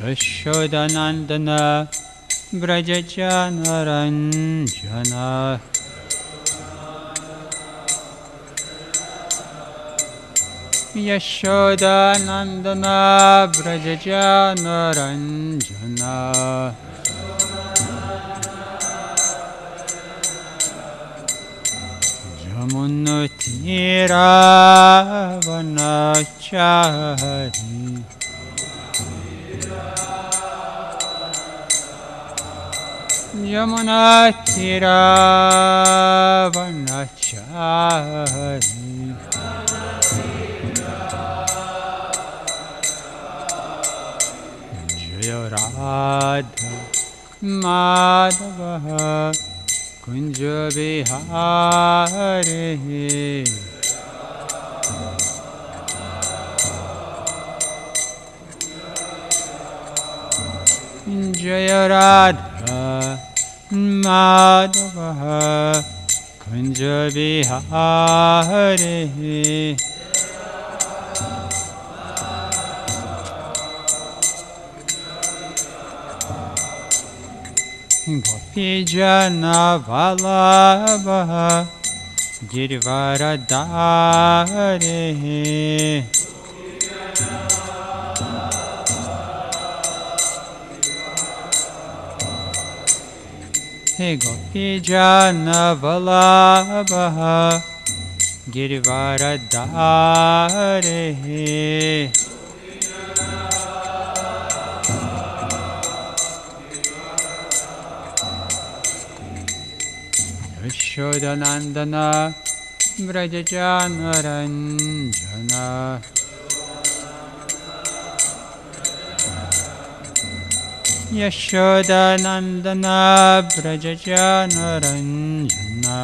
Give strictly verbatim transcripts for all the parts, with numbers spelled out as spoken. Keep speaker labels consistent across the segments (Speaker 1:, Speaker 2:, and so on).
Speaker 1: Yashodanandana Vrajajana Ranjana Yashodanandana Vrajajana Ranjana Yamunatira Vanachari Yamunatira Vanachari Jaya Radha Madhava Kunja Vihare Jaya Radha Madhava Kunja Vihare Gopijana Vallabha Girivaradhare He Gopijana Vallabha Girivaradhare Yashodanandana Vrajajana Ranjana Yashodanandana Vrajajana Ranjana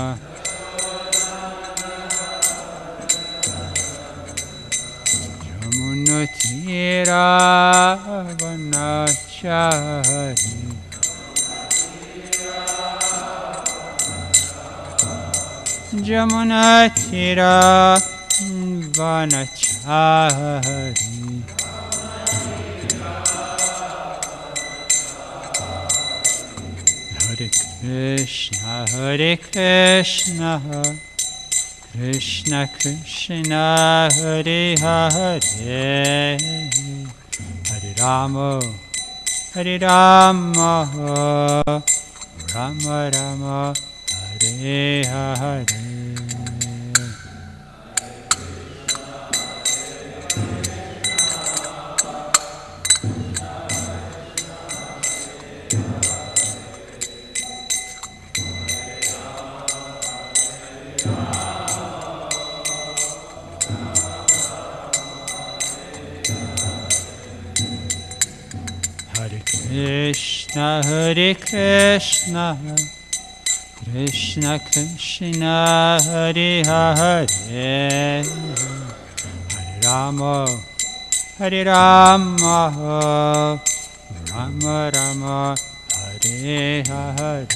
Speaker 1: Yamunatira Vanachari Yamunatira Vanachari Hare Krishna Hare Krishna Krishna Krishna Hare Hare Hare Rama Hare Rama Rama Rama Hare Hare Hare Krishna Hare Krishna Krishna Krishna Hare Hare Hare Rama Hare Rama Rama Rama Hare Hare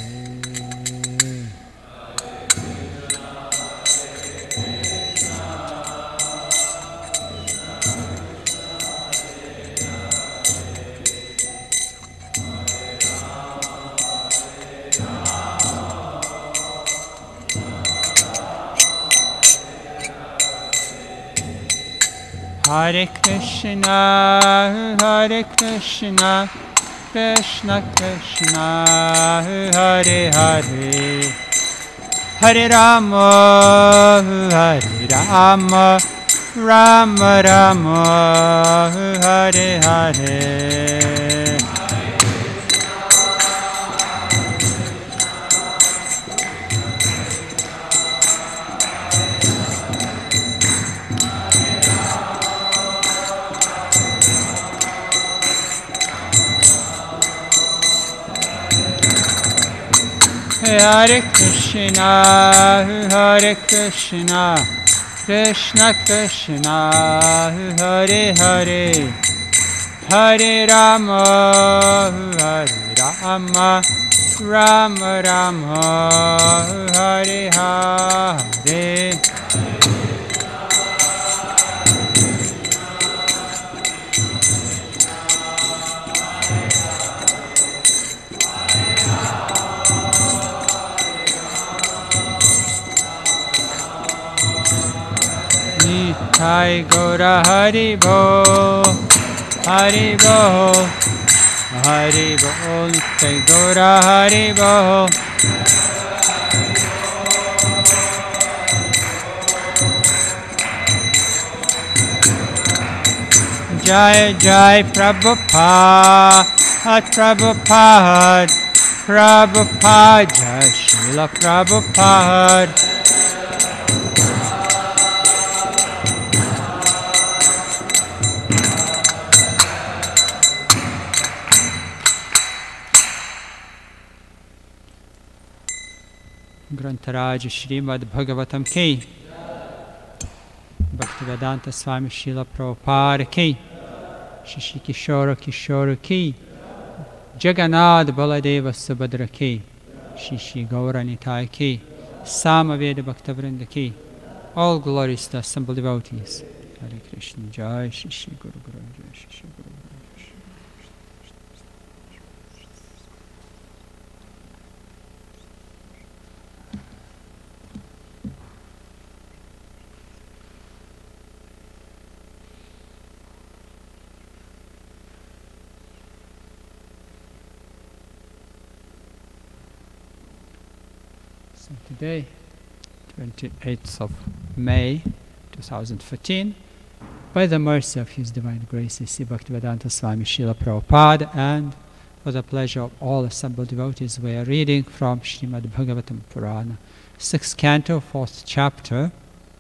Speaker 1: Hare Krishna, Hare Krishna, Krishna Krishna, Hare Hare, Hare Rama, Hare Rama, Rama Rama, Hare Hare. Hare Krishna, Hare Krishna, Krishna Krishna, Hare Hare, Hare Rama, Hare Rama, Rama Rama, Hare Hare. Nitai Gaura Haribo, Haribo, Haribo, Nitai Gaura Haribo. Jai Jai Prabhupada, Prabhupada, Prabhupada, Jai Srila Prabhupada. Grantaraj Srimad Bhagavatam Ki, Bhaktivedanta Swami Srila Prabhupada Ki, Shishi Kishora Kishora Ki, Jagannath Baladeva Subhadra Ki, Shishi Gaura Nitai Ki, Samaveda Bhaktavrinda Ki. All glories to assembled devotees. Hare Krishna, Jai Shishi Guru Guru, Jai Shishi Guru Guru. Today, twenty-eighth of May, two thousand fourteen, by the mercy of His Divine Grace, Sri Bhaktivedanta Swami Srila Prabhupada, and for the pleasure of all assembled devotees, we are reading from Srimad Bhagavatam Purana, sixth canto, fourth chapter,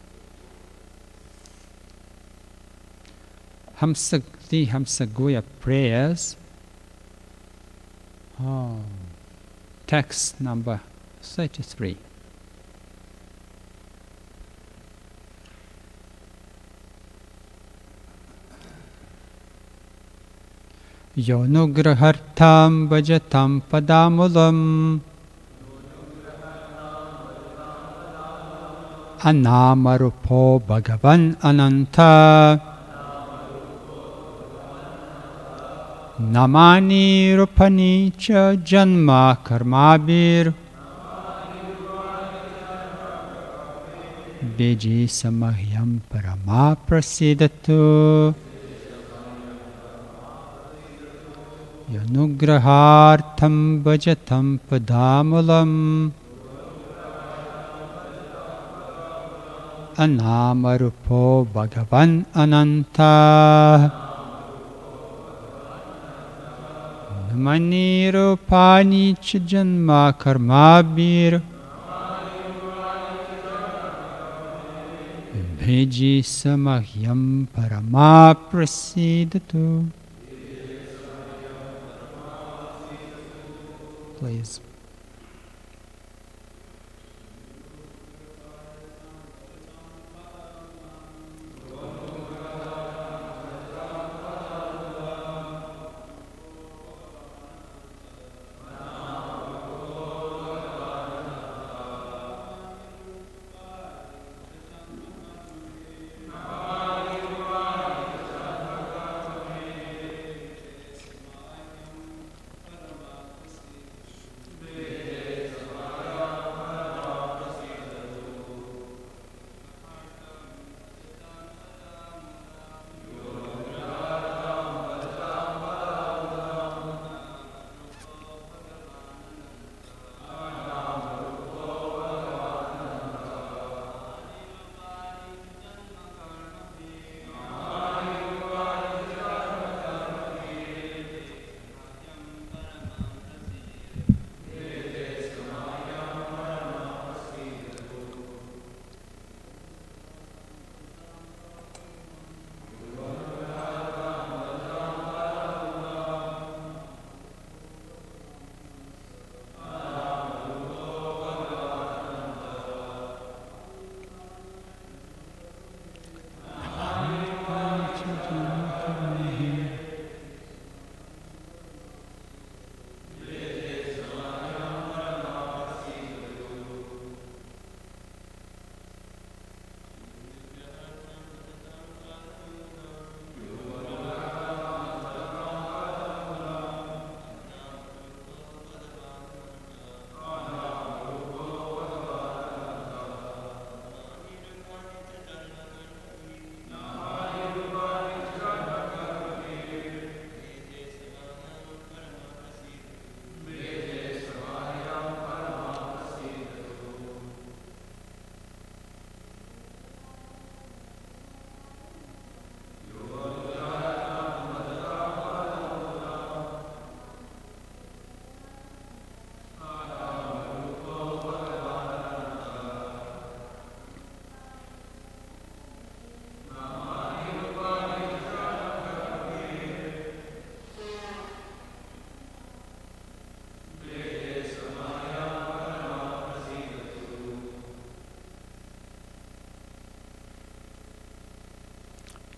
Speaker 1: Hamsa, the Hamsa Guya prayers, oh, text number thirty-three. Yonugrahartam bhajatam padamulam Anamarupo Bhagavan Ananta Namani Rupani Cha Janma Karmabir Beji Samahyam Parama Prasidatu Yanugrahartham bhajatam padamulam Anamarupo Bhagavan Ananta Namani Rupani Chajanma Karmabir Bheji Samahyam Parama Prasidatu. Please.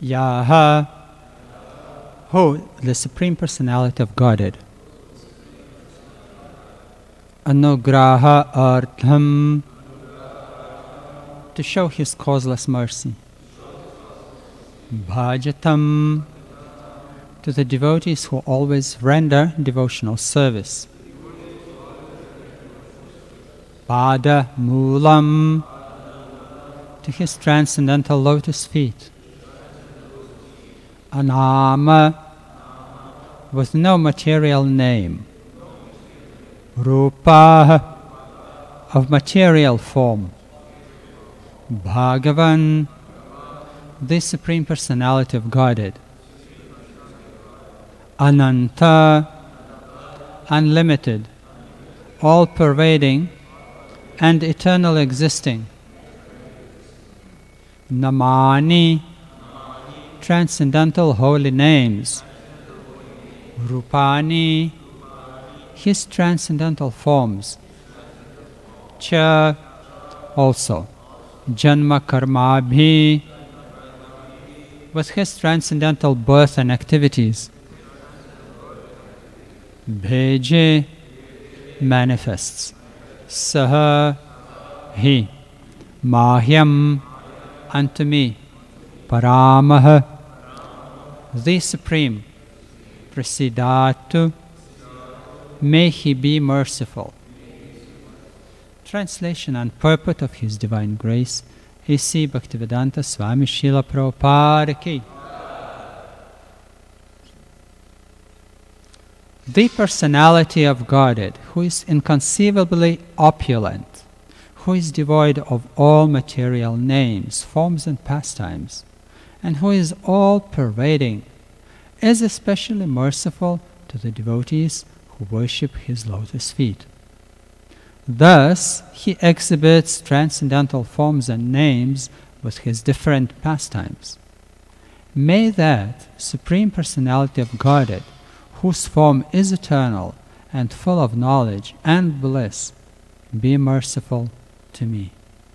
Speaker 1: Yaha, who the Supreme Personality of Godhead. Anugraha Artham, to show His causeless mercy. Bhajatam, to the devotees who always render devotional service. Pada Moolam, to His transcendental lotus feet. Anama, with no material name. Rupa, of material form. Bhagavan, the Supreme Personality of Godhead. Ananta, unlimited, all-pervading, and eternal existing. Namani, transcendental holy names. Rupani, His transcendental forms. Cha, also. Janma Karmabhi, with His transcendental birth and activities. Bheje, manifests. Saha, He. Mahyam, unto me. Paramaha, the Supreme. Prasidatu, may He be merciful. Translation and purport of His Divine Grace, A C Bhaktivedanta Swami Srila Prabhupada Ki. The Personality of Godhead, who is inconceivably opulent, who is devoid of all material names, forms and pastimes, and who is all-pervading, is especially merciful to the devotees who worship His lotus feet. Thus, He exhibits transcendental forms and names with His different pastimes. May that Supreme Personality of Godhead, whose form is eternal and full of knowledge and bliss, be merciful to me.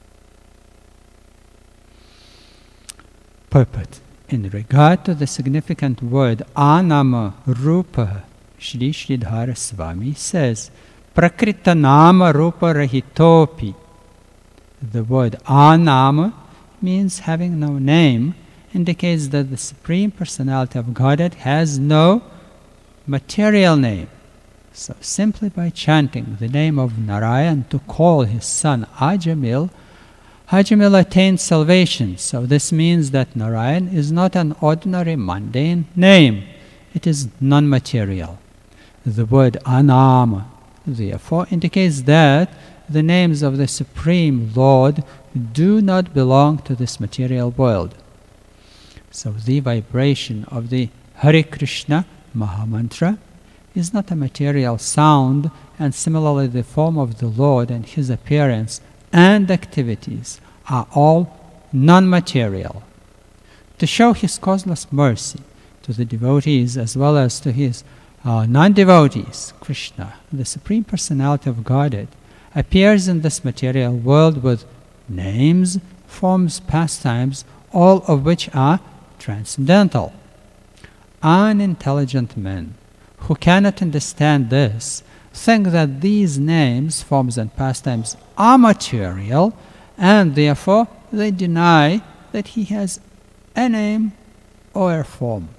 Speaker 1: Purport. In regard to the significant word Anama Rupa, Shri Sridhara Swami says, Prakrita Nama Rupa Rahitopi. The word Anama means having no name, indicates that the Supreme Personality of Godhead has no material name. So simply by chanting the name of Narayan to call his son Ajamil, Ajamil attained salvation. So this means that Narayan is not an ordinary mundane name. It is non-material. The word Anama, therefore, indicates that the names of the Supreme Lord do not belong to this material world. So the vibration of the Hare Krishna Mahamantra is not a material sound, and similarly the form of the Lord and His appearance and activities are all non-material. To show His causeless mercy to the devotees as well as to His uh, non-devotees, Krishna, the Supreme Personality of Godhead, appears in this material world with names, forms, pastimes, all of which are transcendental. Unintelligent men who cannot understand this think that these names, forms, and pastimes are material, and therefore they deny that He has a name or a form.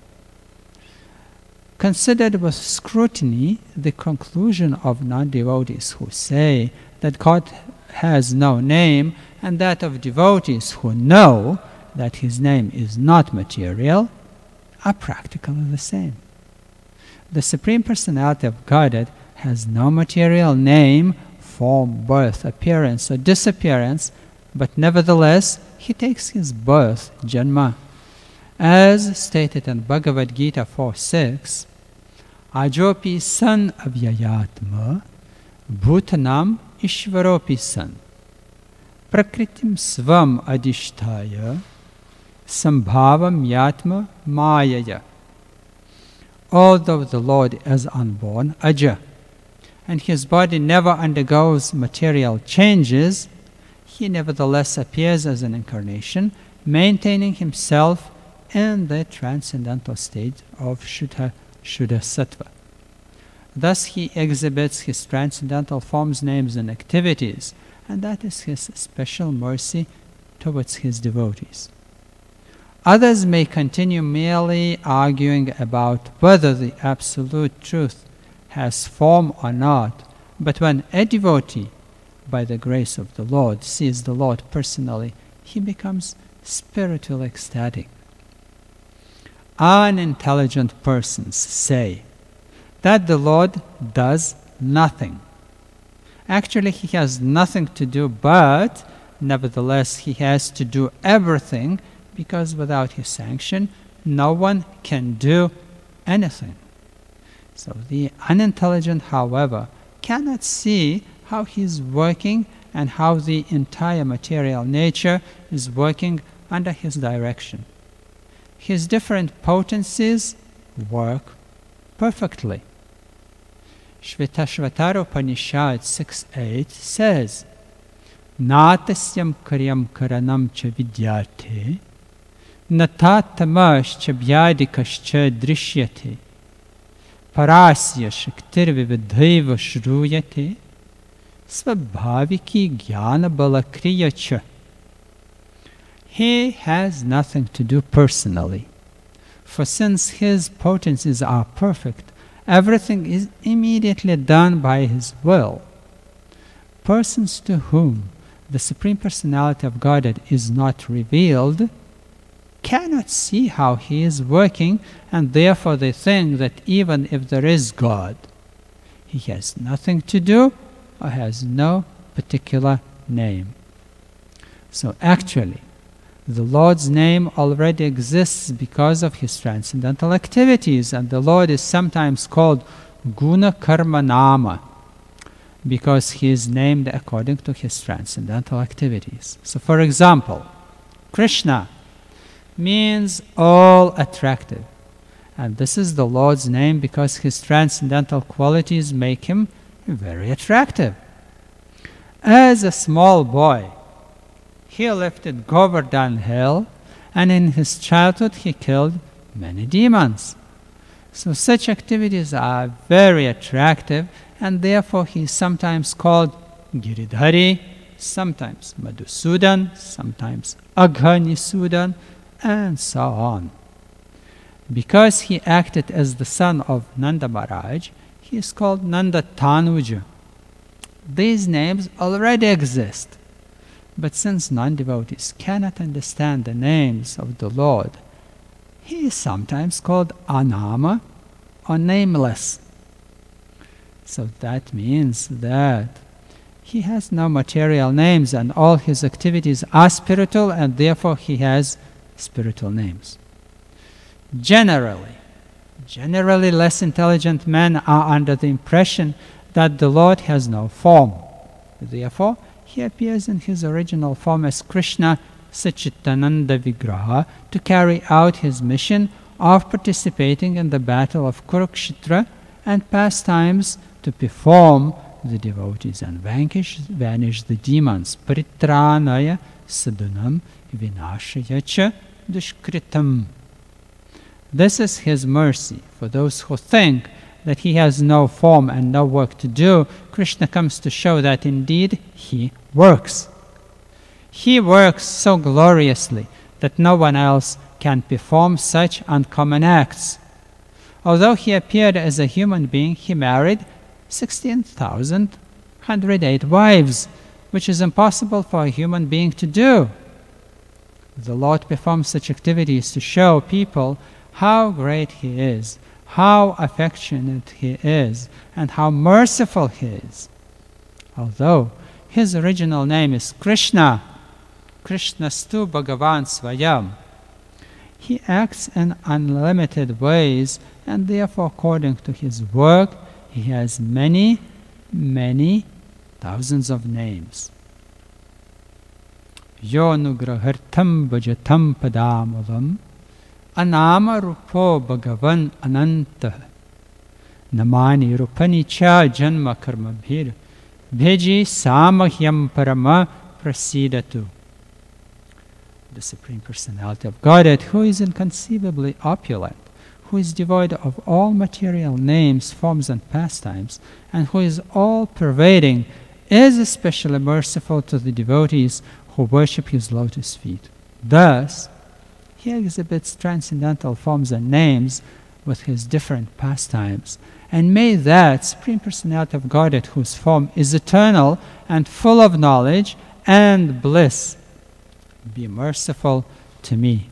Speaker 1: Considered with scrutiny, the conclusion of non-devotees who say that God has no name, and that of devotees who know that His name is not material, are practically the same. The Supreme Personality of Godhead has no material name, form, birth, appearance, or disappearance, but nevertheless He takes His birth, Janma. As stated in Bhagavad Gita four six, Ajopi san avyayatma, bhutanam ishvaropi san, prakritim svam adishtaya, sambhavam yatma mayaya. Although the Lord is unborn, Aja, and His body never undergoes material changes, He nevertheless appears as an incarnation, maintaining Himself in the transcendental state of Shuddha Shuddha Sattva. Thus he exhibits his transcendental forms, names, and activities, and that is his special mercy towards his devotees. Others may continue merely arguing about whether the absolute truth has form or not, but when a devotee, by the grace of the Lord, sees the Lord personally, he becomes spiritually ecstatic. Unintelligent persons say that the Lord does nothing. Actually, he has nothing to do, but nevertheless he has to do everything, because without his sanction no one can do anything. So the unintelligent, however, cannot see how he is working and how the entire material nature is working under his direction. His different potencies work perfectly. Shvetashvatara Upanishad six eight says, Natasyam karyam karanam cha vidyate, natatamash cha vyadikash cha drishyate, parasya shaktir vividhaiva shruyate, svabhaviki jnana balakriya cha. He has nothing to do personally, for since his potencies are perfect, everything is immediately done by his will. Persons to whom the Supreme Personality of Godhead is not revealed cannot see how he is working, and therefore they think that even if there is God, he has nothing to do or has no particular name. So actually, the Lord's name already exists because of his transcendental activities, and the Lord is sometimes called Guna Karma Nama, because he is named according to his transcendental activities. So for example, Krishna means all attractive, and this is the Lord's name because his transcendental qualities make him very attractive. As a small boy, he lifted Govardhan hill, and in his childhood he killed many demons. So such activities are very attractive, and therefore he is sometimes called Giridhari, sometimes Madhusudan, sometimes Aghanisudan, and so on. Because he acted as the son of Nanda Maharaj, he is called Nanda Tanuja. These names already exist. But since non-devotees cannot understand the names of the Lord, he is sometimes called Anama or nameless. So that means that he has no material names and all his activities are spiritual, and therefore he has spiritual names. Generally, generally less intelligent men are under the impression that the Lord has no form. Therefore, he appears in his original form as Krishna Sachitananda Vigraha to carry out his mission of participating in the battle of Kurukshetra and pastimes to perform the devotees and vanquish, vanish the demons. Paritranaya sadhanam vinashaya cha dushkritam. This is his mercy for those who think that he has no form and no work to do. Krishna comes to show that indeed he works. He works so gloriously that no one else can perform such uncommon acts. Although he appeared as a human being, he married sixteen thousand one hundred eight wives, which is impossible for a human being to do. The Lord performs such activities to show people how great he is, how affectionate he is, and how merciful he is. Although his original name is Krishna, Krishnastu Bhagavan Svayam, he acts in unlimited ways, and therefore according to his work, he has many, many thousands of names. Yo nugrahartam bhajatam padamavam Anama rupo bhagavan ananta namani rupani cha janma karma bhir bheji samahyam parama prasidatu. the Supreme Personality of Godhead, who is inconceivably opulent, who is devoid of all material names, forms, and pastimes, and who is all-pervading, is especially merciful to the devotees who worship his lotus feet. Thus, he exhibits transcendental forms and names with his different pastimes. And may that Supreme Personality of Godhead, whose form is eternal and full of knowledge and bliss, be merciful to me.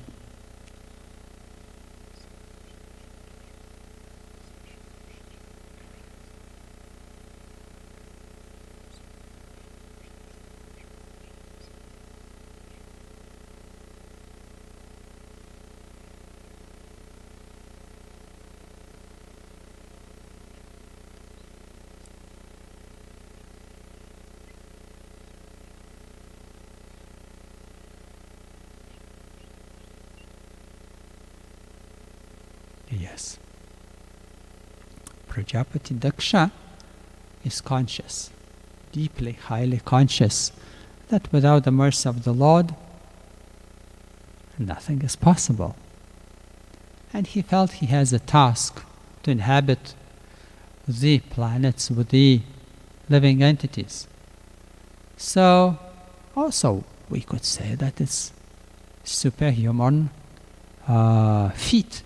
Speaker 1: Yes. Prajapati Daksha is conscious, deeply, highly conscious, that without the mercy of the Lord, nothing is possible. And he felt he has a task to inhabit the planets with the living entities. So, also, we could say that it's superhuman uh, feat.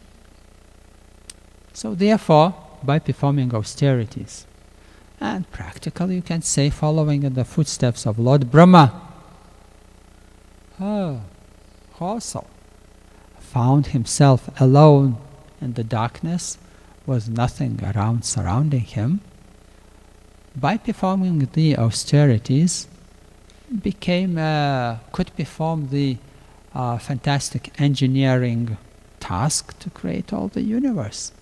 Speaker 1: So therefore, by performing austerities, and practically you can say following in the footsteps of Lord Brahma, oh, who also found himself alone in the darkness with nothing around surrounding him, by performing the austerities, became uh, could perform the uh, fantastic engineering task to create all the universe.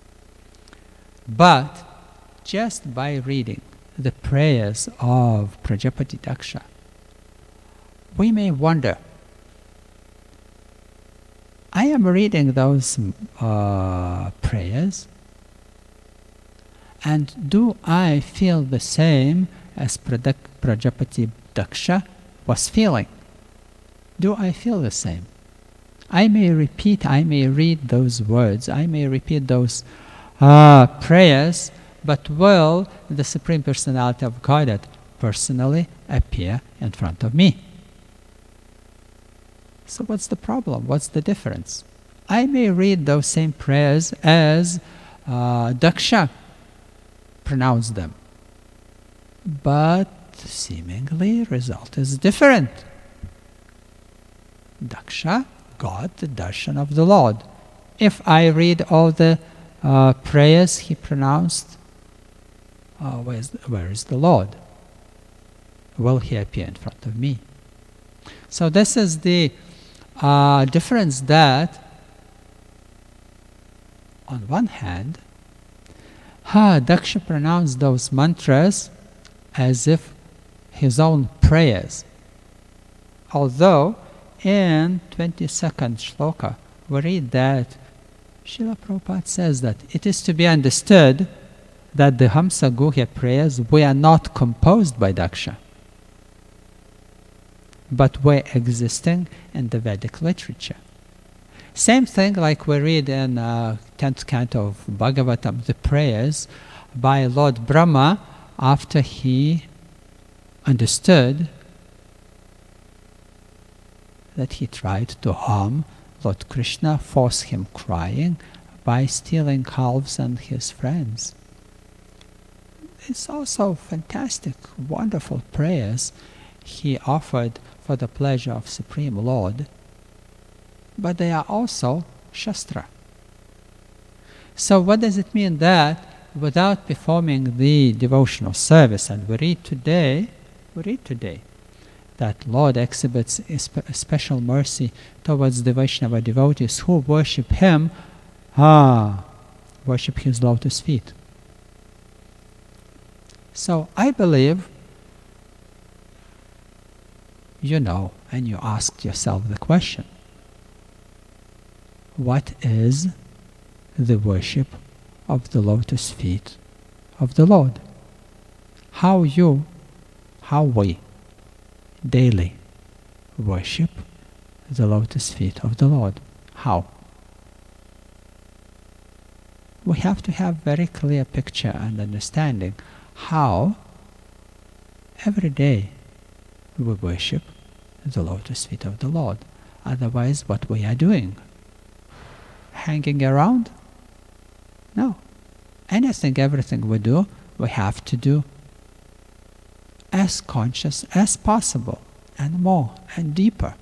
Speaker 1: But just by reading the prayers of Prajapati Daksha, we may wonder, I am reading those uh, prayers, and do I feel the same as Prajapati Daksha was feeling? Do I feel the same? I may repeat, I may read those words, I may repeat those uh, prayers, but will the Supreme Personality of Godhead personally appear in front of me? So what's the problem? What's the difference? I may read those same prayers as uh, Daksha pronounced them, but seemingly result is different. Daksha got the darshan of the Lord. If I read all the uh, prayers he pronounced, uh, where's the, where is the Lord? Will he appear in front of me? So this is the uh, difference, that on one hand, ha, Daksha pronounced those mantras as if his own prayers. Although in twenty-second shloka we read that Srila Prabhupada says that it is to be understood that the Hamsa Guhya prayers were not composed by Daksha, but were existing in the Vedic literature. Same thing like we read in uh, tenth canto of Bhagavatam, the prayers by Lord Brahma after he understood that he tried to harm Lord Krishna, force him crying by stealing calves and his friends. It's also fantastic, wonderful prayers he offered for the pleasure of Supreme Lord, but they are also Shastra. So what does it mean that without performing the devotional service, and we read today, we read today, that Lord exhibits a, spe a special mercy towards the Vaishnava devotees who worship him, ah, worship his lotus feet. So I believe you know, and you asked yourself the question, what is the worship of the lotus feet of the Lord? How you, how we daily worship the lotus feet of the Lord. How? We have to have very clear picture and understanding how every day we worship the lotus feet of the Lord. Otherwise, what we are doing? Hanging around? No. Anything, everything we do, we have to do as conscious as possible, and more, and deeper.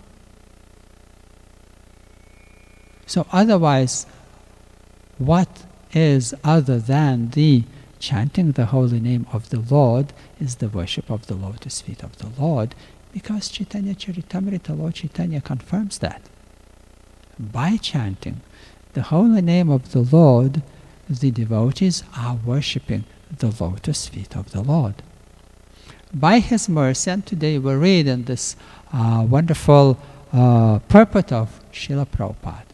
Speaker 1: So otherwise, what is other than the chanting the holy name of the Lord is the worship of the lotus feet of the Lord, because Chaitanya Charitamrita, Lord Chaitanya confirms that. By chanting the holy name of the Lord, the devotees are worshipping the lotus feet of the Lord. By His mercy, and today we read in this uh, wonderful uh, purport of Srila Prabhupada,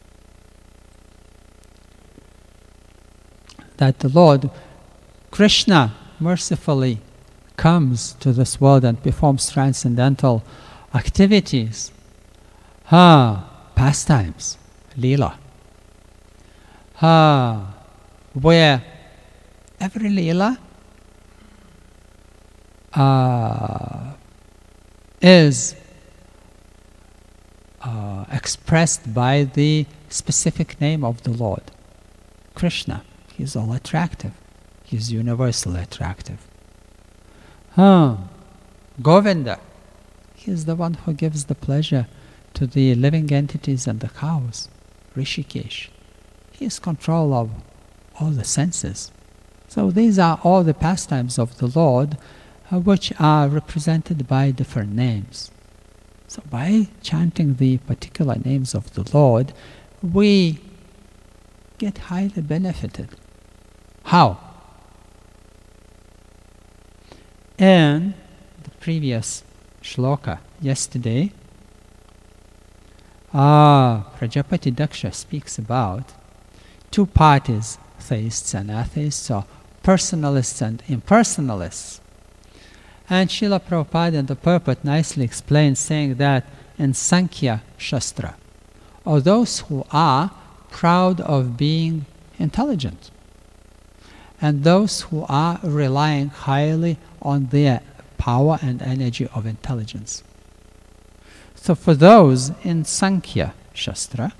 Speaker 1: that the Lord Krishna mercifully comes to this world and performs transcendental activities, ah, pastimes, lila, ah, where every lila uh, is uh, expressed by the specific name of the Lord, Krishna. He is all attractive. He is universally attractive. Huh. Govinda. He is the one who gives the pleasure to the living entities and the cows. Rishikesh. He is control of all the senses. So these are all the pastimes of the Lord, uh, which are represented by different names. So by chanting the particular names of the Lord, we get highly benefited. How? In the previous shloka yesterday, ah, Prajapati Daksha speaks about two parties, theists and atheists, or personalists and impersonalists. And Srila Prabhupada in the purport nicely explains, saying that in Sankhya Shastra, or those who are proud of being intelligent, and those who are relying highly on their power and energy of intelligence. So for those in Sankhya Shastra,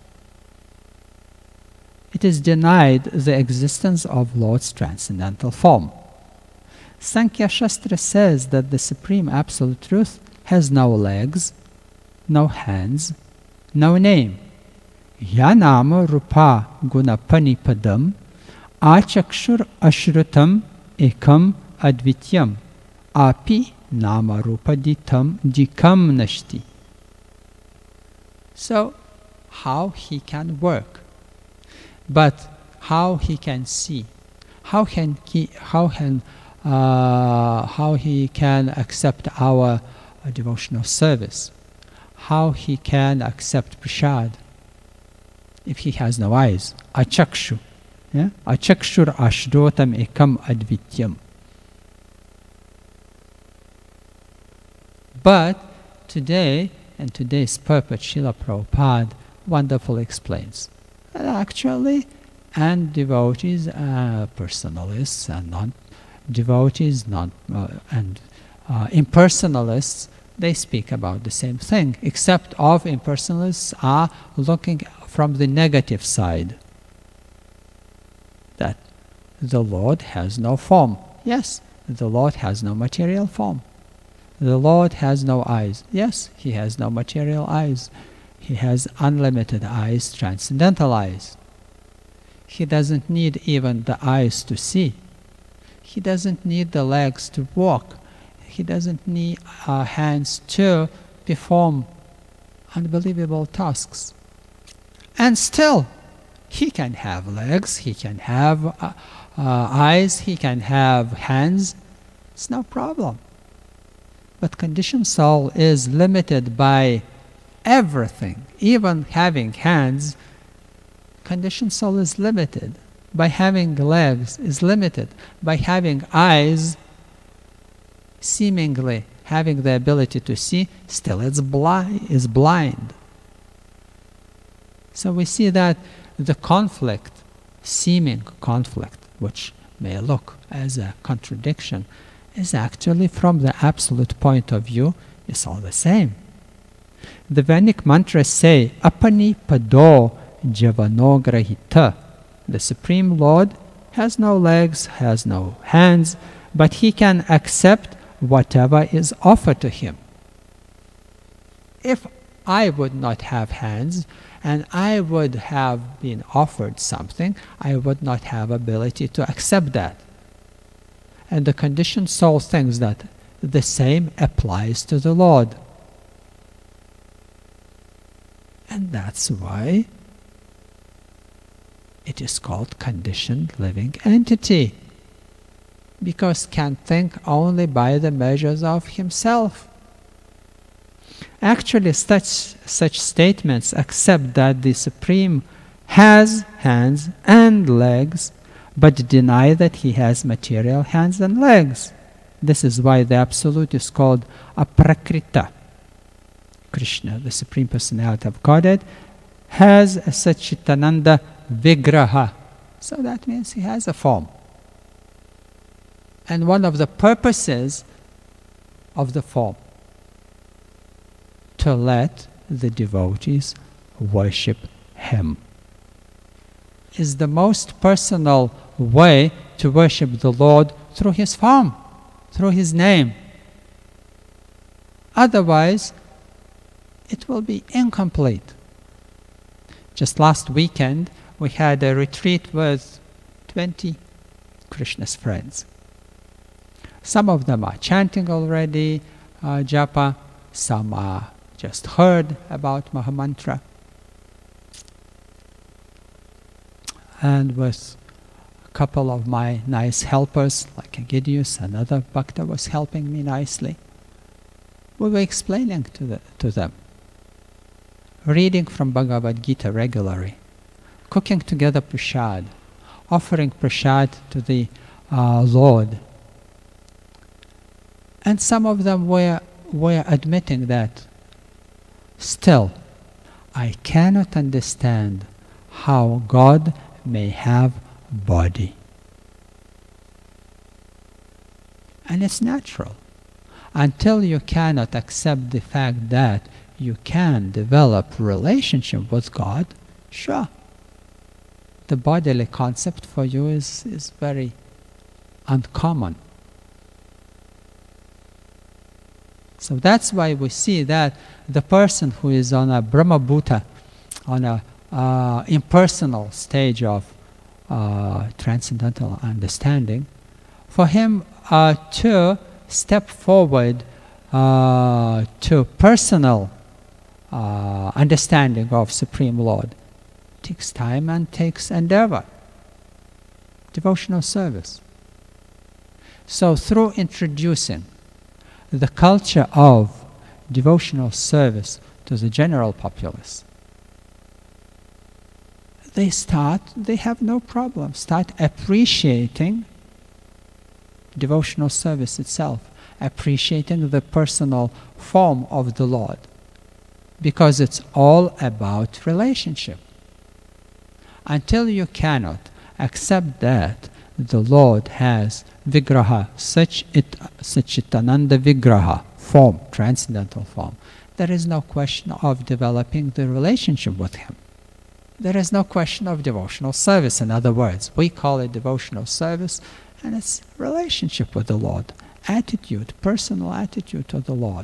Speaker 1: it is denied the existence of Lord's transcendental form. Sankhya Shastra says that the Supreme Absolute Truth has no legs, no hands, no name. Yanama Rupa Gunapani Padam Achakshur Ashrutam Ekam Advityam Api Nama Rupa Ditam Dikam Nashti. So, how he can work, but how he can see, how can he, how can uh, how he can accept our uh, devotional service, how he can accept prasad if he has no eyes. Achakshu. Yeah? Achakshur ashrotam ekam advityam. But today, in today's purport, Srila Prabhupada wonderfully explains that actually, and devotees, uh, personalists, and non-devotees, non, uh, and uh, impersonalists, they speak about the same thing, except of impersonalists are looking from the negative side, that the Lord has no form. Yes, the Lord has no material form. The Lord has no eyes. Yes, He has no material eyes. He has unlimited eyes, transcendental eyes. He doesn't need even the eyes to see. He doesn't need the legs to walk. He doesn't need uh, hands to perform unbelievable tasks. And still, He can have legs, He can have uh, uh, eyes, He can have hands. It's no problem. But conditioned soul is limited by everything. Even having hands, conditioned soul is limited. By having legs, is limited. By having eyes, seemingly having the ability to see, still it's bli- is blind. So we see that the conflict, seeming conflict, which may look as a contradiction, is actually, from the absolute point of view, is all the same. The Vedic mantras say, Apani Pado Javanograhita. The Supreme Lord has no legs, has no hands, but he can accept whatever is offered to him. If I would not have hands, and I would have been offered something, I would not have ability to accept that. And the conditioned soul thinks that the same applies to the Lord. And that's why it is called conditioned living entity, because can think only by the measures of himself. Actually, such, such statements accept that the Supreme has hands and legs, but deny that he has material hands and legs. This is why the Absolute is called Aprakrita. Krishna, the Supreme Personality of Godhead, has a Satchitananda Vigraha. So that means he has a form. And one of the purposes of the form, to let the devotees worship him, is the most personal way to worship the Lord, through his form, through his name. Otherwise, it will be incomplete. Just last weekend, we had a retreat with twenty Krishna's friends. Some of them are chanting already, uh, japa. Some are just heard about Mahamantra. And with a couple of my nice helpers, like Agidius, another bhakta was helping me nicely. We were explaining to, the, to them, reading from Bhagavad Gita regularly, cooking together prasad, offering prasad to the uh, Lord. And some of them were, were admitting that, still, I cannot understand how God may have body. And it's natural. Until you cannot accept the fact that you can develop relationship with God, sure, the bodily concept for you is, is very uncommon. So that's why we see that the person who is on a Brahmabhuta, on a uh, impersonal stage of uh, transcendental understanding, for him uh, to step forward uh, to personal uh, understanding of Supreme Lord takes time and takes endeavor, devotional service. So through introducing the culture of devotional service to the general populace, they start, they have no problem, start appreciating devotional service itself, appreciating the personal form of the Lord, because it's all about relationship. Until you cannot accept that the Lord has Vigraha, such it, Satchitananda Vigraha, form, transcendental form, there is no question of developing the relationship with him. There is no question of devotional service. In other words, we call it devotional service, and it's relationship with the Lord, attitude, personal attitude to the Lord.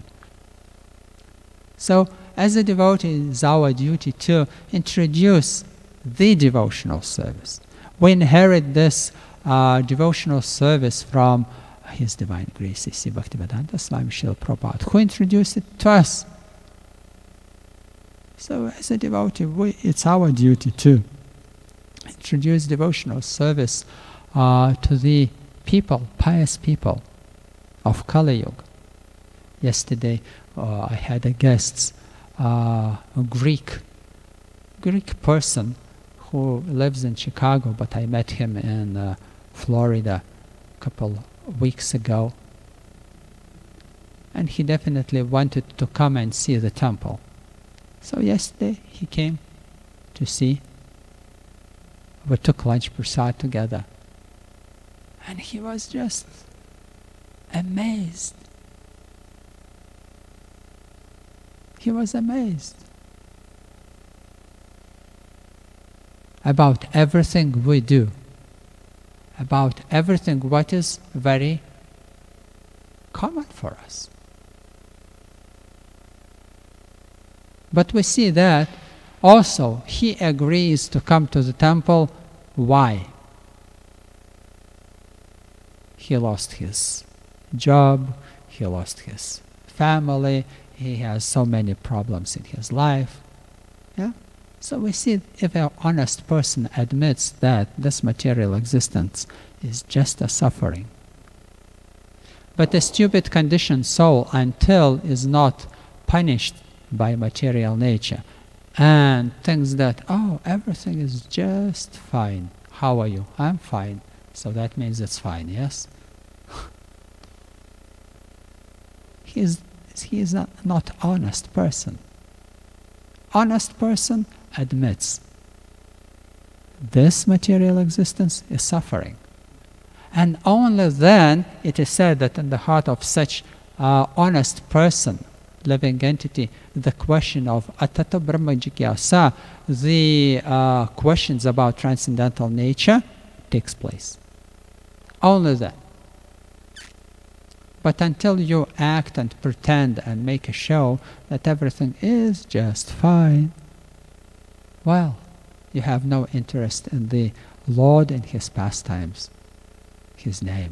Speaker 1: So, as a devotee, it is our duty to introduce the devotional service. We inherit this uh, devotional service from His Divine Grace, Sri Bhaktivedanta Swami Srila Prabhupada, who introduced it to us. So, as a devotee, we, it's our duty to introduce devotional service uh, to the people, pious people of Kali Yuga. Yesterday, uh, I had a guest, uh, a Greek, Greek person who lives in Chicago, but I met him in uh, Florida a couple of weeks ago. And he definitely wanted to come and see the temple. So yesterday he came to see. We took lunch prasad together. And he was just amazed. He was amazed about everything we do, about everything what is very common for us. But we see that also he agrees to come to the temple. Why? He lost his job, he lost his family, he has so many problems in his life. Yeah? So we see if an honest person admits that this material existence is just a suffering. But a stupid conditioned soul, until is not punished by material nature and thinks that, oh, everything is just fine. How are you? I'm fine. So that means it's fine, yes? he is, he is not, not honest person. Honest person admits this material existence is suffering. And only then it is said that in the heart of such uh, honest person, living entity, the question of Atata Brahma Jigyasa, the uh, questions about transcendental nature takes place. Only then. But until you act and pretend and make a show that everything is just fine, well, you have no interest in the Lord and His pastimes, His name.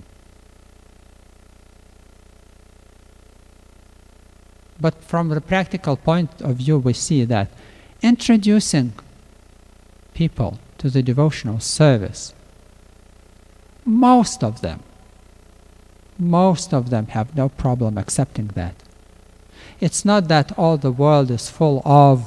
Speaker 1: But from the practical point of view, we see that introducing people to the devotional service, most of them, most of them have no problem accepting that. It's not that all the world is full of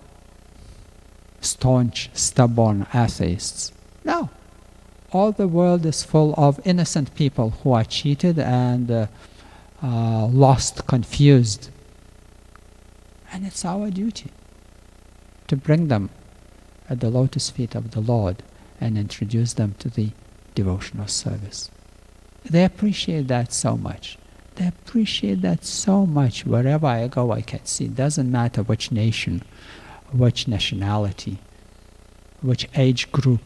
Speaker 1: staunch, stubborn atheists. No. All the world is full of innocent people who are cheated and uh, uh, lost, confused. And it's our duty to bring them at the lotus feet of the Lord and introduce them to the devotional service. They appreciate that so much. They appreciate that so much. Wherever I go, I can see. It doesn't matter which nation, which nationality, which age group.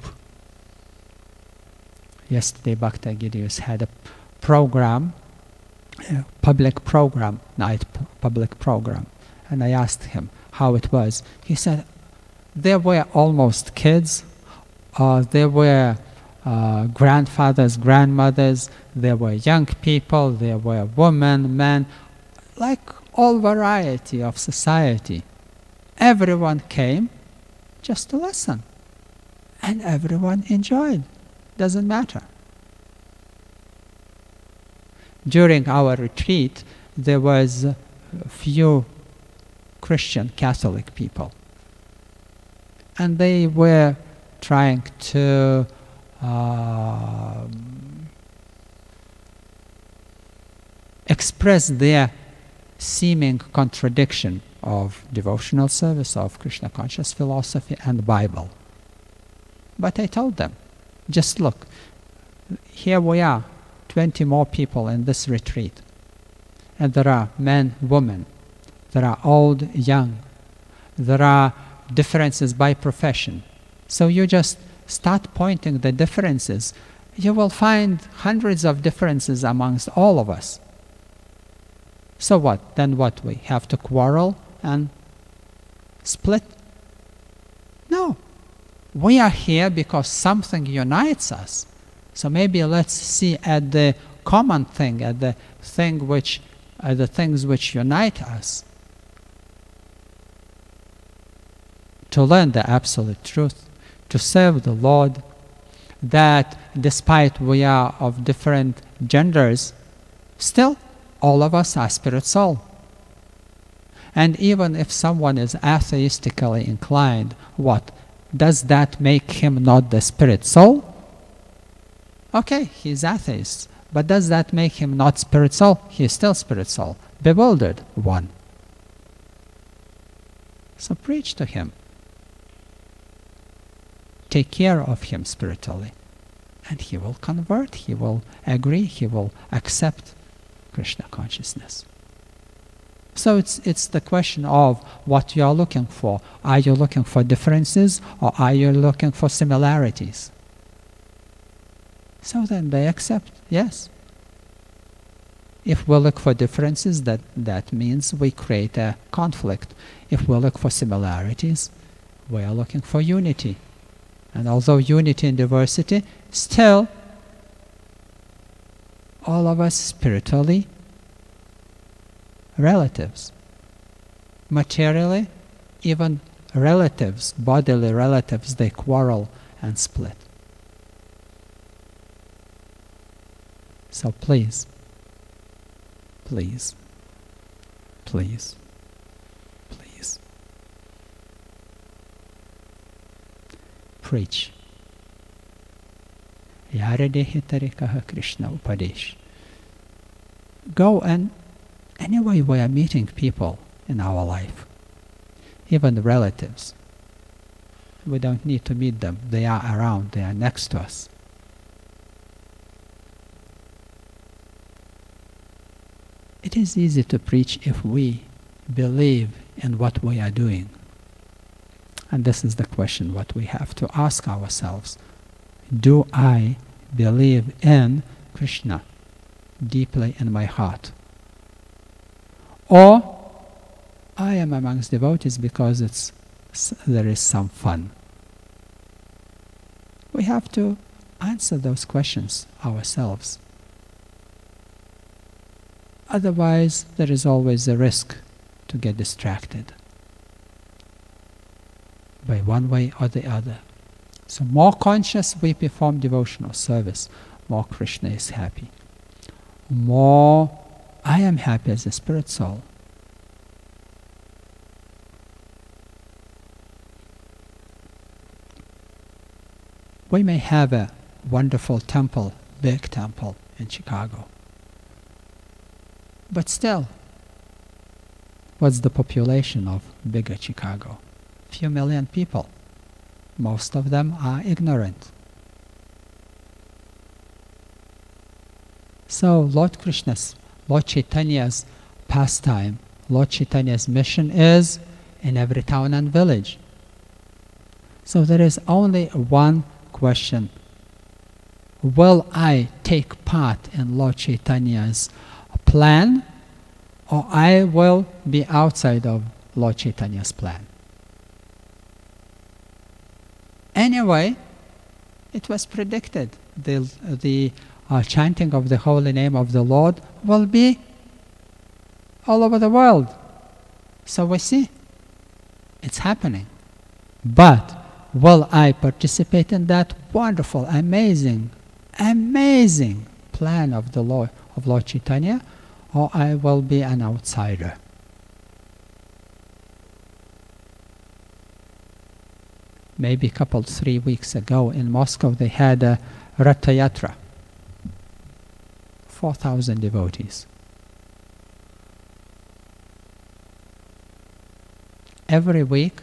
Speaker 1: Yesterday, Bhakta Gideus had a program, a public program, night public program. And I asked him how it was. He said, there were almost kids, uh, there were uh, grandfathers, grandmothers, there were young people, there were women, men, like all variety of society. Everyone came just to listen. And everyone enjoyed. Doesn't matter. During our retreat, there was a few Christian Catholic people. And they were trying to uh, express their seeming contradiction of devotional service, of Krishna conscious philosophy and Bible. But I told them, just look, here we are, twenty more people in this retreat. And there are men, women, there are old, young, there are differences by profession. So you just start pointing the differences. You will find hundreds of differences amongst all of us. So what? Then what? We have to quarrel and split? No. We are here because something unites us. So maybe let's see at the common thing, at the thing which, at the things which unite us, to learn the absolute truth, to serve the Lord, that despite we are of different genders, still all of us are spirit soul. And even if someone is atheistically inclined, what? Does that make him not the spirit soul? Okay, he's atheist. But does that make him not spirit soul? He is still spirit soul. Bewildered one. So preach to him. take care of him spiritually. And he will convert, he will agree, he will accept Krishna consciousness. So it's, it's the question of what you are looking for. Are you looking for differences, or are you looking for similarities? So then they accept, yes. If we look for differences, that, that means we create a conflict. If we look for similarities, we are looking for unity. And although unity and diversity, still all of us spiritually relatives. Materially, even relatives, bodily relatives, they quarrel and split. So please, please, please, please, preach. Yaradehi tarikaha Krishna Upadesh. Go, and anyway we are meeting people in our life, even the relatives. We don't need to meet them. They are around, they are next to us. It is easy to preach if we believe in what we are doing. And this is the question what we have to ask ourselves. Do I believe in Krishna deeply in my heart? Or I am amongst devotees because it's, there is some fun. We have to answer those questions ourselves. Otherwise, there is always a risk to get distracted by one way or the other. So more conscious we perform devotional service, more Krishna is happy. More I am happy as a spirit soul. We may have a wonderful temple, big temple in Chicago. But still, what's the population of bigger Chicago? Few million people. Most of them are ignorant. So Lord Krishna's, Lord Chaitanya's pastime, Lord Chaitanya's mission is in every town and village. So there is only one question. Will I take part in Lord Chaitanya's plan, or I will be outside of Lord Chaitanya's plan? Anyway, it was predicted. The, the uh, chanting of the holy name of the Lord will be all over the world. So we see, it's happening. But will I participate in that wonderful, amazing, amazing plan of the Lord, of Lord Chaitanya, or I will be an outsider? Maybe a couple, three weeks ago in Moscow, they had a Ratha Yatra. four thousand devotees. Every week,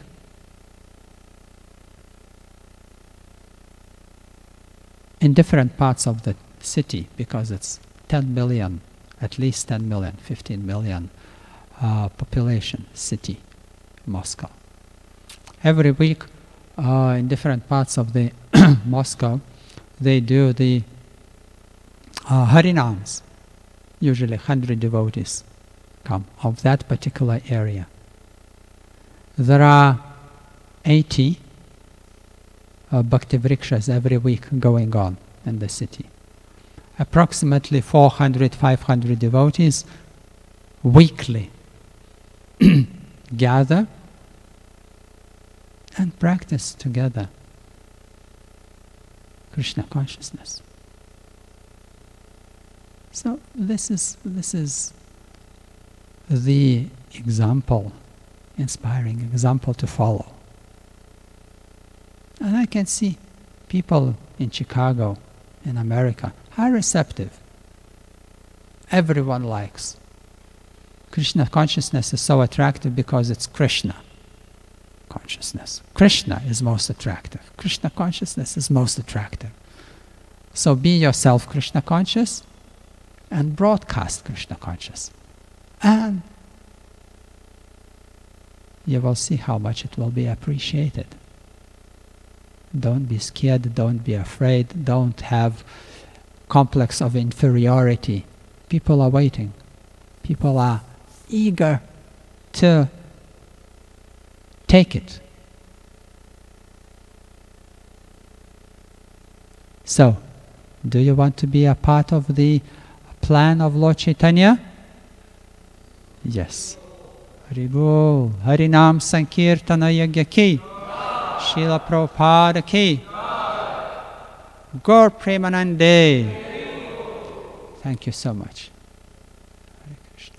Speaker 1: in different parts of the city, because it's ten million, at least ten million, fifteen million uh, population city, Moscow. Every week, uh, in different parts of the Moscow, they do the uh, Harinams. Usually one hundred devotees come of that particular area. There are eighty uh, Bhakti Vrikshas every week going on in the city. Approximately four hundred, five hundred devotees weekly gather and practice together Krishna consciousness. So this is this is the example, inspiring example to follow. And I can see people in Chicago, in America, are receptive. Everyone likes. Krishna consciousness is so attractive because it's Krishna consciousness. consciousness. Krishna is most attractive. Krishna consciousness is most attractive. So be yourself Krishna conscious and broadcast Krishna conscious. And you will see how much it will be appreciated. Don't be scared, don't be afraid, don't have complex of inferiority. People are waiting. People are eager to take it. So, do you want to be a part of the plan of Lord Chaitanya? Yes. Hari Bol, Harinam Sankirtana Yagya ki, Srila Prabhupada ki, Gaur Premanande. Thank you so much. Hare Krishna.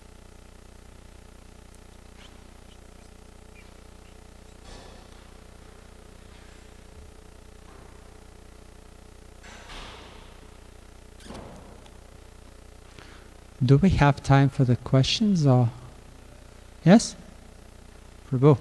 Speaker 1: Do we have time for the questions or? Yes? Prabhu.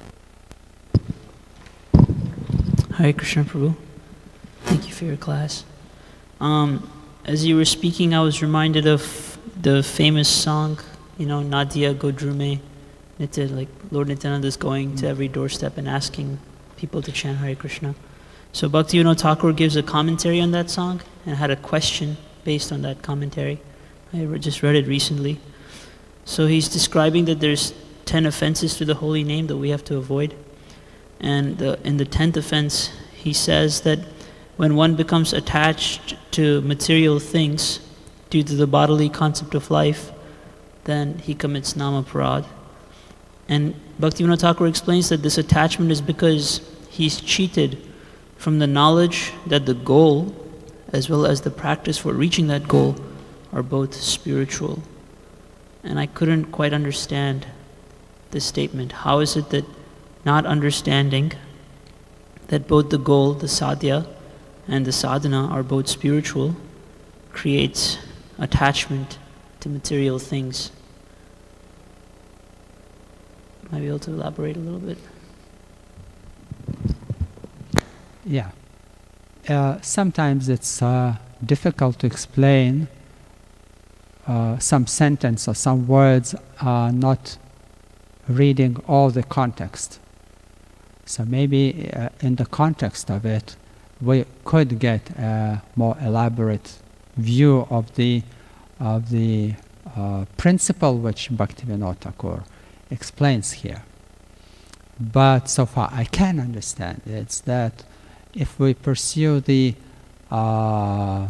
Speaker 2: Hare Krishna, Prabhu. Thank you for your class. Um, as you were speaking, I was reminded of the famous song, you know, Nadia Godrume. Nitya, like Lord Nityananda is going to every doorstep and asking people to chant Hare Krishna. So Bhaktivinoda Thakur gives a commentary on that song and had a question based on that commentary. I re- just read it recently. So he's describing that there's ten offenses to the holy name that we have to avoid. And the, in the tenth offense, he says that when one becomes attached to material things due to the bodily concept of life, then he commits namaparad. And Bhaktivinoda Thakur explains that this attachment is because he's cheated from the knowledge that the goal, as well as the practice for reaching that goal, are both spiritual. And I couldn't quite understand this statement. How is it that not understanding that both the goal, the sadhya, and the sadhana are both spiritual, creates attachment to material things? Might be able to elaborate a little bit.
Speaker 1: Yeah. Uh, sometimes it's uh, difficult to explain. Uh, some sentence or some words are not reading all the context. So maybe uh, in the context of it, we could get a more elaborate view of the of the uh, principle which Bhaktivinoda Thakur explains here. But so far I can understand it's that if we pursue the uh,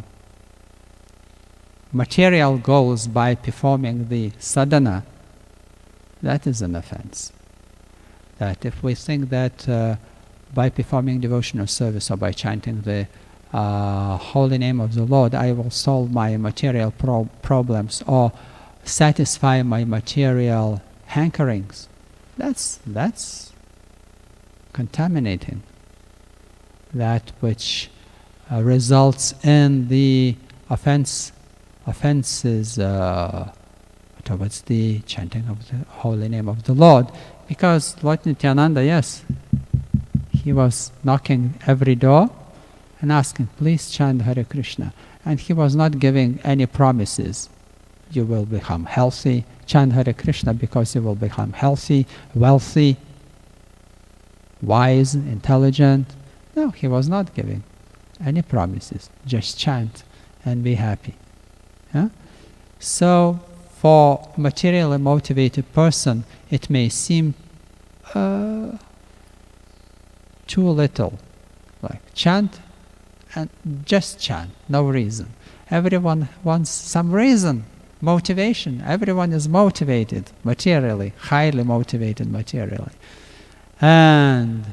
Speaker 1: material goals by performing the sadhana, that is an offense. That if we think that uh, by performing devotional service or by chanting the uh, holy name of the Lord, I will solve my material pro problems or satisfy my material hankerings, that's, that's contaminating. That which uh, results in the offense offenses uh, towards the chanting of the holy name of the Lord. Because Lord Nityananda, yes, he was knocking every door and asking, please chant Hare Krishna. And he was not giving any promises. You will become healthy, chant Hare Krishna because you will become healthy, wealthy, wise, intelligent. No, he was not giving any promises. Just chant and be happy. Yeah? So, for a materially motivated person, it may seem uh, too little. Like chant and just chant, no reason. Everyone wants some reason, motivation. Everyone is motivated materially, highly motivated materially. And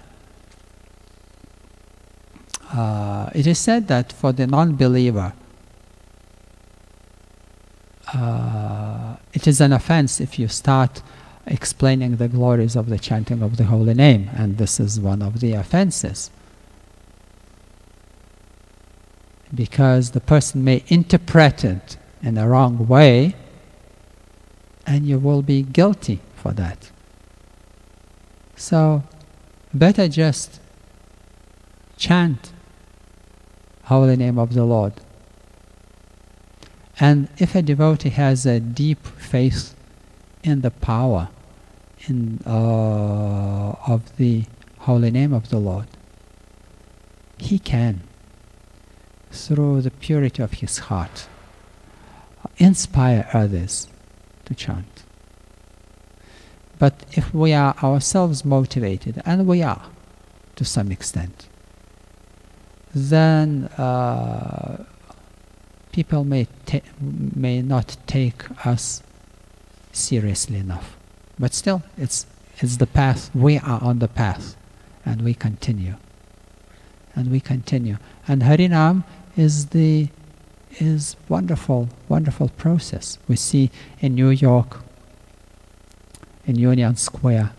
Speaker 1: uh, it is said that for the non-believer, uh, it is an offense if you start explaining the glories of the chanting of the holy name, and this is one of the offenses. Because the person may interpret it in a wrong way, and you will be guilty for that. So, better just chant holy name of the Lord. And if a devotee has a deep faith in the power in, uh, of the holy name of the Lord, he can, through the purity of his heart, inspire others to chant. But if we are ourselves motivated, and we are to some extent, then uh, people may, ta may not take us seriously enough. But still, it's, it's the path. We are on the path, and we continue. And we continue. And Harinam is the is wonderful, wonderful process. We see in New York, in Union Square,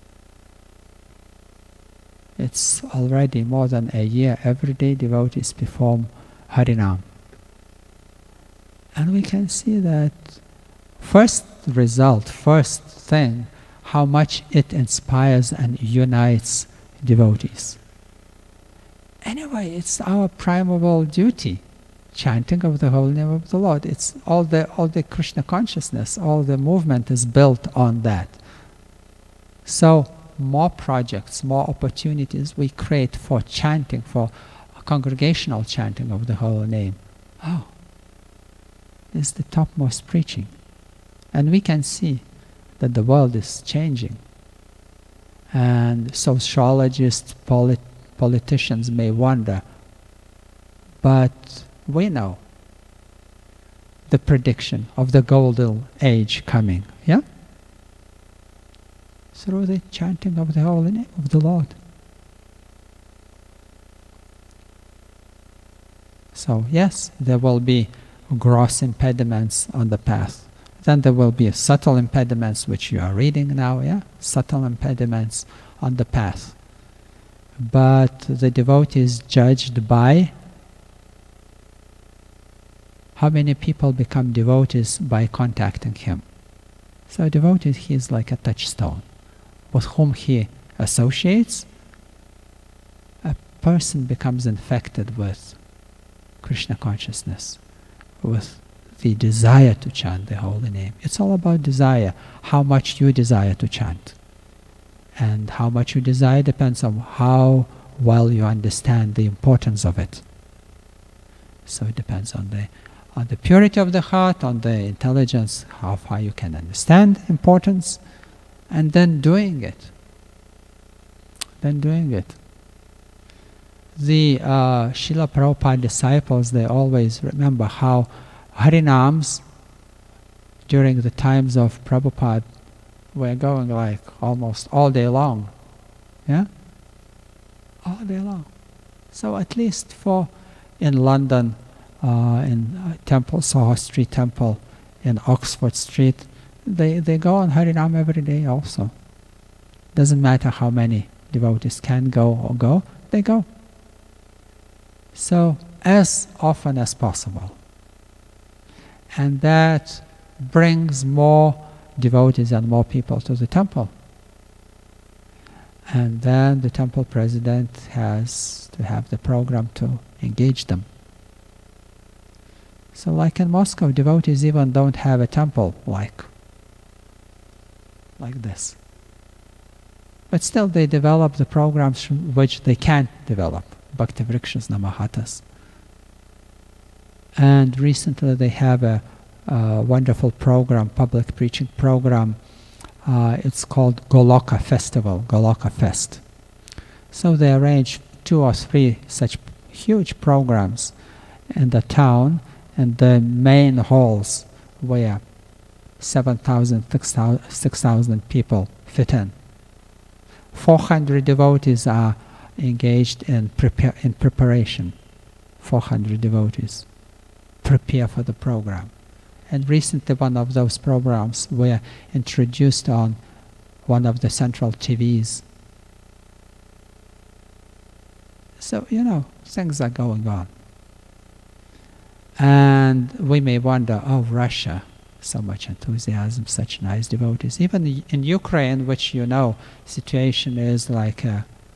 Speaker 1: it's already more than a year. Every day devotees perform Harinam. And we can see that first result, first thing, how much it inspires and unites devotees. Anyway, it's our primal duty, chanting of the holy name of the Lord. It's all the all the Krishna consciousness, all the movement is built on that. So more projects, more opportunities we create for chanting, for congregational chanting of the holy name. Oh, is the topmost preaching. And we can see that the world is changing. And sociologists, polit politicians may wonder, but we know the prediction of the golden age coming, yeah? Through the chanting of the holy name of the Lord. So yes, there will be gross impediments on the path. Then there will be subtle impediments, which you are reading now, yeah? Subtle impediments on the path. But the devotee is judged by how many people become devotees by contacting him. So a devotee, he is like a touchstone. With whom he associates, a person becomes infected with Krishna consciousness, with the desire to chant the holy name. It's all about desire, how much you desire to chant. And how much you desire depends on how well you understand the importance of it. So it depends on the on the purity of the heart, on the intelligence, how far you can understand importance, and then doing it. Then doing it. The uh, Srila Prabhupada disciples, they always remember how Harinams during the times of Prabhupada were going like almost all day long. Yeah? All day long. So at least for in London, uh, in uh, Temple, Soho Street Temple, in Oxford Street, they, they go on Harinam every day also. Doesn't matter how many devotees can go or go, they go. So as often as possible. And that brings more devotees and more people to the temple. And then the temple president has to have the program to engage them. So like in Moscow, devotees even don't have a temple like, like this. But still they develop the programs which they can't develop, Bhakti Vrikshas Namahatas. And recently they have a Uh, wonderful program, public preaching program. Uh, it's called Goloka Festival, Goloka Fest. So they arrange two or three such huge programs in the town, and the main halls where seven thousand, six thousand people fit in. four hundred devotees are engaged in, prepare, in preparation. four hundred devotees prepare for the program. And recently one of those programs were introduced on one of the central T Vs. So, you know, things are going on. And we may wonder, oh, Russia, so much enthusiasm, such nice devotees. Even in Ukraine, which you know, situation is like a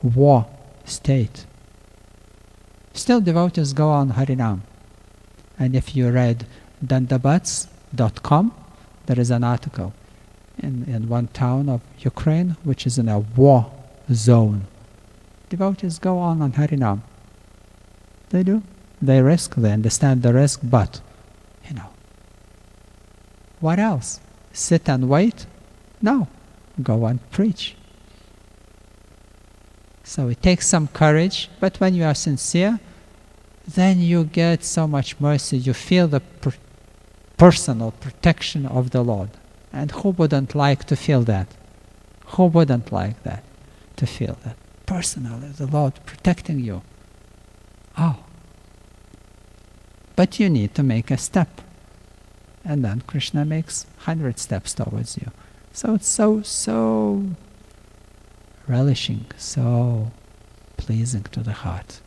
Speaker 1: war state. Still devotees go on Harinam. And if you read dandabats dot com, there is an article in, in one town of Ukraine which is in a war zone. Devotees go on on Harinam. They do. They risk, they understand the risk, but, you know, what else? Sit and wait? No. Go and preach. So it takes some courage, but when you are sincere, then you get so much mercy. You feel the per personal protection of the Lord. And who wouldn't like to feel that? Who wouldn't like that? To feel that personally, the Lord protecting you. Oh. But you need to make a step. And then Krishna makes hundred steps towards you. So it's so, so relishing, so pleasing to the heart.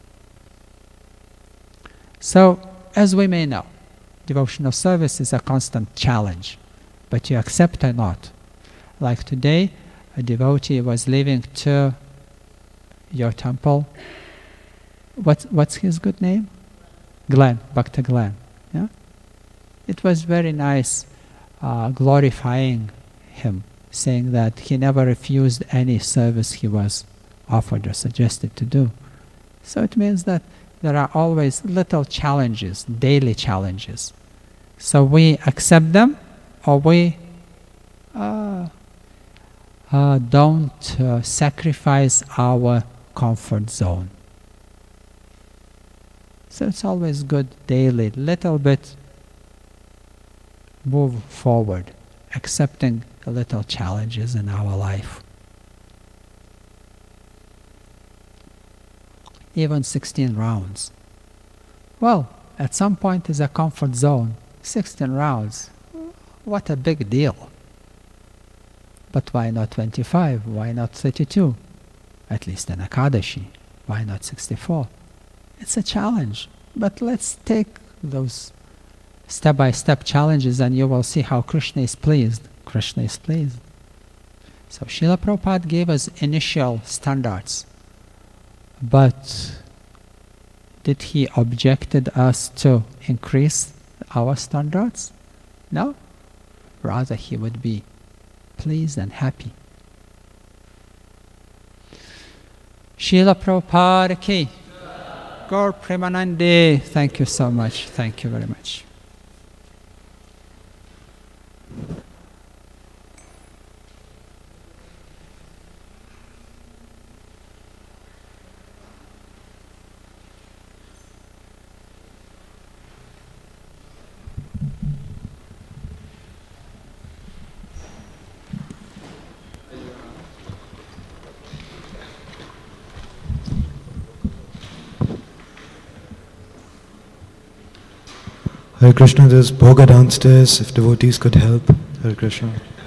Speaker 1: So, as we may know, devotional service is a constant challenge, but you accept or not. Like today, a devotee was leaving to your temple. What's, what's his good name? Glenn, Bhakta Glenn. Yeah? It was very nice, uh, glorifying him, saying that he never refused any service he was offered or suggested to do. So it means that there are always little challenges, daily challenges. So we accept them, or we uh, uh, don't uh, sacrifice our comfort zone. So it's always good daily, little bit move forward, accepting the little challenges in our life. Even sixteen rounds. Well, at some point is a comfort zone. sixteen rounds. What a big deal. But why not twenty-five? Why not thirty-two? At least in Ekadashi. Why not sixty-four? It's a challenge. But let's take those step-by-step challenges and you will see how Krishna is pleased. Krishna is pleased. So Srila Prabhupada gave us initial standards. But did he objected us to increase our standards? No. Rather, he would be pleased and happy. Srila Prabhupada ki. Gaur Premanande. Thank you so much. Thank you very much.
Speaker 3: Hare Krishna, there's bhoga downstairs, if devotees could help. Hare Krishna.